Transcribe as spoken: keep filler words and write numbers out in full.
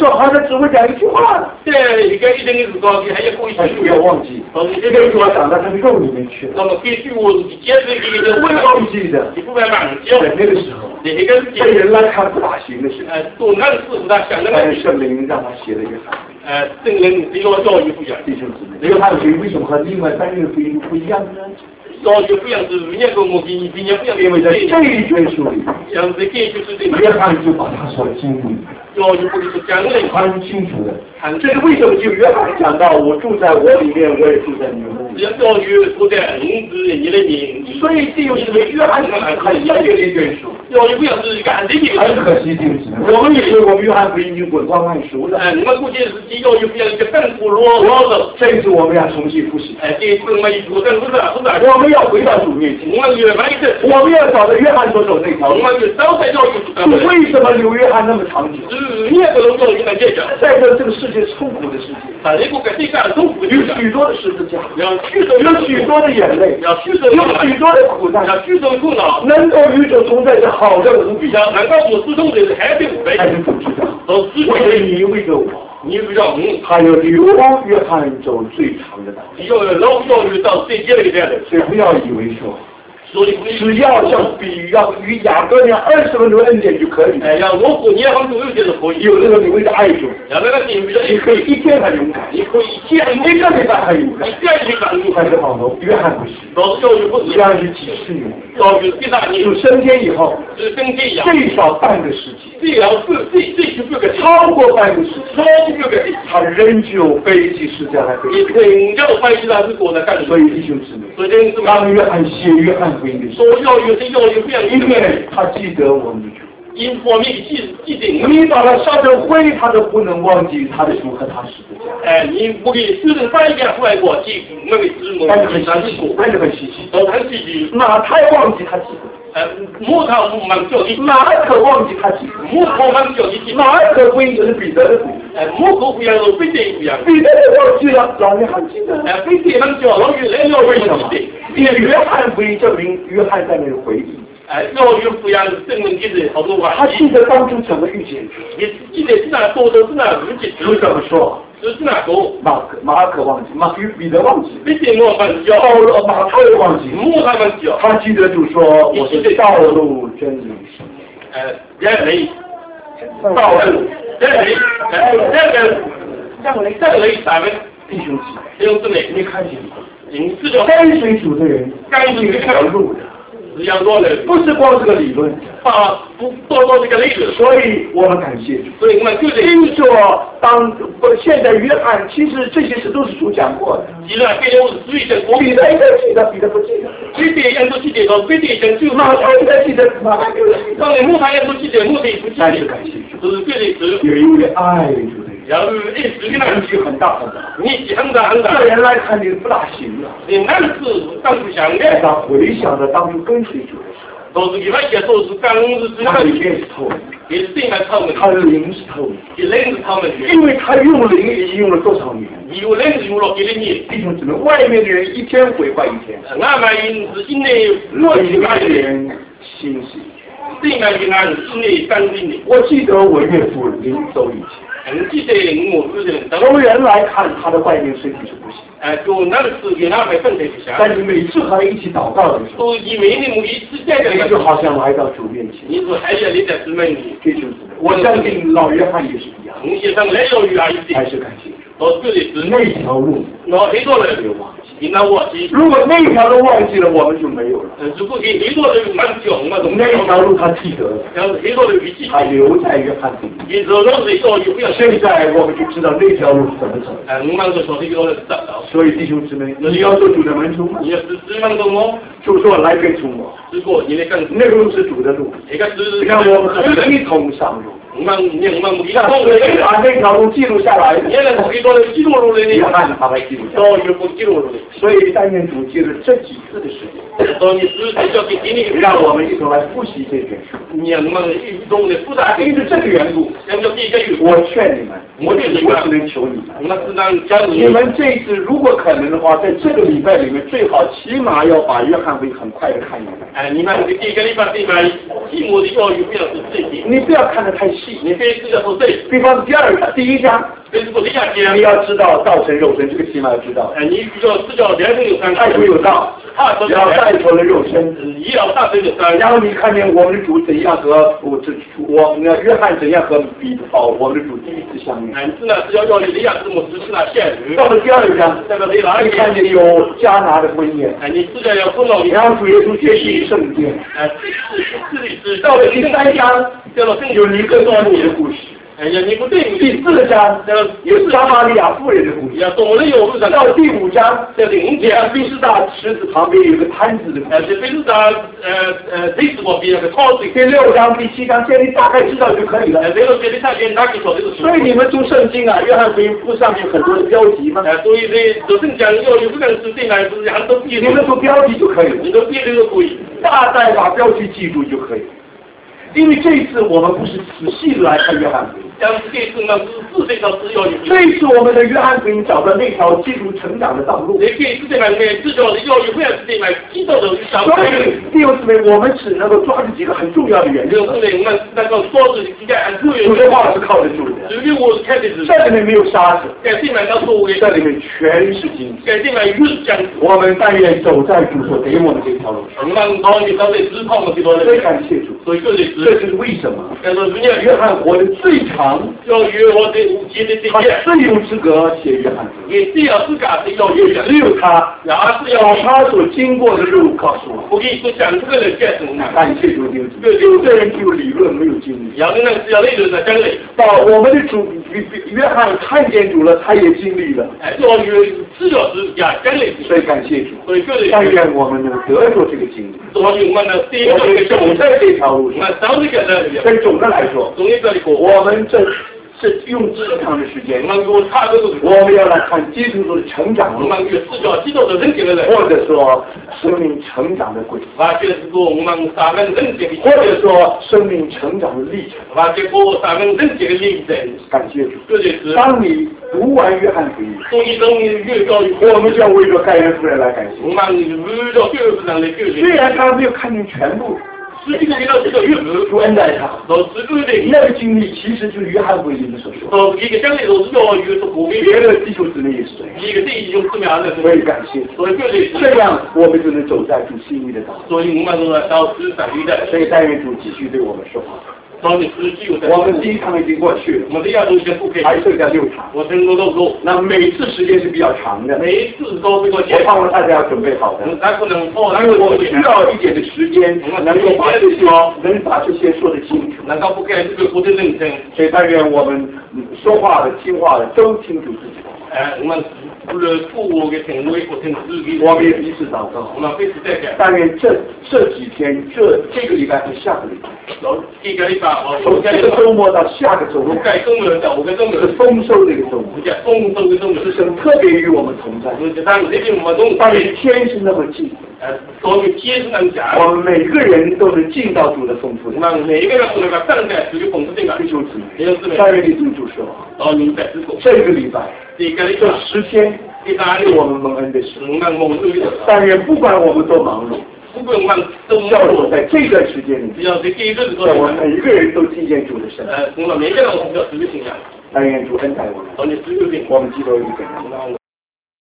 说好像只会讲一句话。 对，一个一定是高级，还要故意但是不要忘记， 哦，你这个句话讲到他的肉里面去了。 那么必须我接着一个不会忘记的。 你不会忘记哦。 在那个时候， 那个在人来看不大行的事， 呃，都那是不大想的。 但是圣灵让他写了约翰。 呃，圣灵这个教育不一样， 弟兄姊妹，约翰福音为什么和另外三个福音不一样呢？ 教育不一样是人家跟我比，比人家不一样。 因为在这一卷书里， 像这个就是这个约翰就把他所经历。 教育不是讲的很清楚的，这是为什么？就约翰讲到我住在我里面，我也住在你们里面。 教育住在你子你的名， 所以这又是约翰很很特别的一卷书。 教育不像是干这个。 很可惜，弟兄姊妹，我们以为我们约翰福音已经滚瓜烂熟了。 哎，你们估计是教育不像一个更古老老的， 这一次我们要重新复习。 哎，这一次我们一读更不是不是， 我们要回到主面前。 我们越来越， 我们要找到约翰所走那条路。 我们就招财教育。 为什么留约翰那么长久？ 是，你也不能。 在这这个世界痛苦的世界， 啊，这个跟这个痛苦的， 有许多的十字架， 有许多的眼泪， 有许多的苦难， 有许多的苦恼， 能够与主同在是好的无比， 能够我始终的还是无非， 还是主知道， 都是为了你，为了我， 你不要我， 还有留约翰走最长的道， 有老教育到最接的这样的， 所以不要以为说。 只要像比要与雅各那样二十分钟恩典就可以。 哎呀，我过年方面有些是可以。 有的时候你为了爱主， 要那个你你可以一天很勇敢， 你可以一天一个礼拜很勇敢， 一天一个礼拜但是保罗约翰不是， 老师教育不是， 约翰是几十年， 教育第三年就升天以后， 是升天以后最少半个世纪， 最少是最最少这个超过半个世纪， 超过这个他仍旧背起十字架来背。 你更加背起他是过来干的。 所以弟兄姊妹， 所以当约翰写约翰福音的时候， 说要有些要有不一样， 因为他记得我们的主。 因方面记记得你把它烧成灰，他都不能忘记他的主和他十字架。 哎，你不给世人翻一遍出来过，记那个字幕， 但是很稀奇，但是很稀奇， 都很稀奇。 马太忘记他记得， 哎，马太不忘叫你， 马可忘记他记得， 马可忘叫你， 马可不应该是彼得的， 哎，马可不一样，彼得不一样， 彼得忘记了，老约翰记得， 哎，彼得忘叫老约来了为什么？ 因为约翰福音证明约翰在那里回忆。 哎，要有不一样的证明记得好多话。 他记得当初怎么遇见主， 也记得是哪多都是哪日记。 主怎么说？ 是哪多？ 马可马可忘记，马与彼得忘记， 彼得我忘记， 保罗马太忘记， 马太忘记。 他记得主说：“我是道路真理生命。” 哎，人类， 道路人类，哎，这个让雷这类咱们弟兄姊妹， 弟兄姊妹， 你看见吗？ 你知道跟随主的人， 跟随这条路的。 是要多的， 不是光这个理论， 啊，不多多这个例子， 所以我们感谢主。 所以我们就得听说当不现在约翰，其实这些事都是主讲过的。 记得彼得我是注意的， 彼得应该记得，彼得不记得。 彼得人都记得了，彼得人就马太应该记得，马太没有记得。 当然，马太人都记得，马太不记得。 但是感谢主， 是彼得是有一位爱主的人。 然后一直跟他年纪很大很大， 年纪很大很大。 这人来看你不大行了。 你那是当初想的。 他回想着当初跟随主的时候。 都是你们也都是刚是这他里面是透明， 也是对面他们， 他的灵是透明， 也灵是他们， 因为他用灵已经用了多少年？ 有灵是用了几十年。 弟兄姊妹，外面的人一天毁坏一天， 外面是心内若里面的人心是一天， 对面的人心内干净的。 我记得我岳父临走以前。 很记得我是人， 从人来看，他的外面身体是不行。 哎，就那个时给他们分配不下。 但是每次和他一起祷告的时候， 都以每年每一次见的， 你就好像来到主面前。 你说还要你在姊妹里， 这就是我相信老约翰也是一样。 从先生来了与阿姨还是感谢主。 到这里是那条路， 那很多人没有忘记， 你那忘记。 如果那条路忘记了，我们就没有了。 如果给很多人忘记，我们那条路他记得了， 然后很多人记， 他留在约翰里。 你说让谁说就不要。 现在我们就知道那条路是怎么走。 哎，我们就说这个人找到。 所以弟兄姊妹，你要做主的门徒吗？ 你要是指望着我， 就说来跟从我。 如果你那个那个路是主的路， 那个是让我们和一同上路。 我们你我们不让谁把那条路记录下来？ 原来很多人记录了的， 约翰把它记录下来， 都有不记录了的。 所以但愿主借着这几次的时间， 说你是要给给你， 让我们一同来复习这卷书。 你我们一同的复杂， 因为这个缘故， 那就第一个语， 我劝你们，我我我只能求你们， 我们是让教你你们这一次如果可能的话，在这个礼拜里面，最好起码要把约翰福音很快的看一看。 哎，你们第一个礼拜对吧？题目的教育不要是这些， 你不要看得太细。 细。 你可以试着说对。 比方第二章，第一章， 这是我的下节。 你要知道道成肉身，这个起码要知道。 哎，你知道知道两种有三， 太初有道，然后带出了肉身， 你要大成有三。 然后你看见我们的主怎样和我这我们的约翰怎样和彼得保我们的主第一次相遇。 哎，是呢，是要要你的样子，我只是那现实。 到了第二章， 那个你哪里看见有迦拿的婚宴？ 哎，你知道要碰到你。 然后主耶稣接替圣殿。 哎，这是这里是到了第三章，有尼哥底母的故事。 哎呀，你不对， 第四章有撒玛利亚妇人的故事。 要懂了有路上。 到第五章， 在零节， 菲斯大池子旁边有个摊子的故事。 哎，这菲斯大呃呃菲斯旁边有个摊子。 第六章、第七章，这你大概知道就可以了。 哎，这个这里看见哪个晓得是。 所以你们读圣经啊，约翰福音不上面很多的标题吗？ 哎，所以这读圣讲要有这个是对呢，是很多记。 你们读标题就可以了， 你都记这个可以， 大概把标题记住就可以了。因为这一次我们不是仔细的来看约翰福音， 但是这次呢是四岁到十要你。 这一次我们的约翰福音找到那条基督成长的道路。 你可以是这样的，至少的要有不要是这样基道的想法。 所以弟兄姊妹，我们只能够抓住几个很重要的原则。 就是我们那个说是应该按住原有些话是靠得住的。 只有我是看的是。 这里面没有沙子， 在这面到所谓这里面全是金子。 在这面又是这样子。 我们但愿走在主所给我们这条路上。 我们当你刚才只靠我们这条路。 所以感谢主。 所以这里这就是为什么。 但是人家约翰活得最长， 要约我的五节的这他些， 最有资格写约翰福音。 也只要自家是要约的， 只有他， 然后是把要他所经过的路告诉我。 我跟你说，讲这个人干什么？ 感谢主，弟兄姊妹，有的人只有理论没有经历。 要的呢是要那种的真理。 到我们的主约约翰看见主了，他也经历了。 哎，要约至少是讲真理。 所以感谢主， 所以这里但愿我们能得着这个经历。 所以我们的第一我们个走在这条路上。 那上这个呢？ 所以总的来说， 从一个里过， 我们这是用这么长的时间， 我们我差这个， 我们要来看基督徒的成长路， 我们有至少基督的人格的人， 或者说生命成长的轨迹， 而且是说我们三人人格的， 或者说生命成长的历程， 而且过三人人格的历程。 感谢主， 这就是当你读完约翰福音， 从一生越高越我们就要为着盖恩夫人来感谢。 我们遇到各个上的各虽然他没有看见全部， 实际上你到这个越多， 主恩待他， 到这个的那个经历其实就是约翰福音的所说。 到一个将来都是要有所不别的弟兄姊妹也是这样， 一个这一种什么样的？ 所以感谢， 所以这里这样我们就能走在主心意的道路。 所以我们说到是反对的， 所以但愿主继续对我们说话。 到你实际有的， 我们第一场已经过去了， 我们的亚洲先不可以， 还剩下六场。 我听说到说， 那每次时间是比较长的， 每一次都这个我盼望大家要准备好的。 咱不能错， 因为我们需要一点的时间，能够把这些能把这些说得清楚。 难道不该这个不得认真？ 所以但愿我们说话的、听话的都清楚自己。 哎，我们除了父母的听我不听自己， 我们也彼此祷告。 我们彼此代表。 但愿这这几天，这这个礼拜和下个礼拜， 然后这个礼拜我从这个周末到下个周末， 该周末到五个周末是丰收的一个周末， 叫丰收的周末， 是神特别与我们同在。 就是当这边我们都但愿天是那么近， 呃，所以天是能讲， 我们每个人都能进到主的丰富里。 那每一个人都能够站在主的丰富这个， 弟兄姊妹， 弟兄姊妹， 但愿你对主说， 到你在之后， 这个礼拜， 这个礼这拜， 十天， 第三是我们蒙恩的时。 我们蒙恩的， 但愿不管我们多忙碌， 不管我们都要我在这段时间里只要是第一个是让我们每一个人都听见主的声音。 呃，我们每个人都要主的信仰， 但愿主恩待我们， 到你只有的， 我们基督有一个人。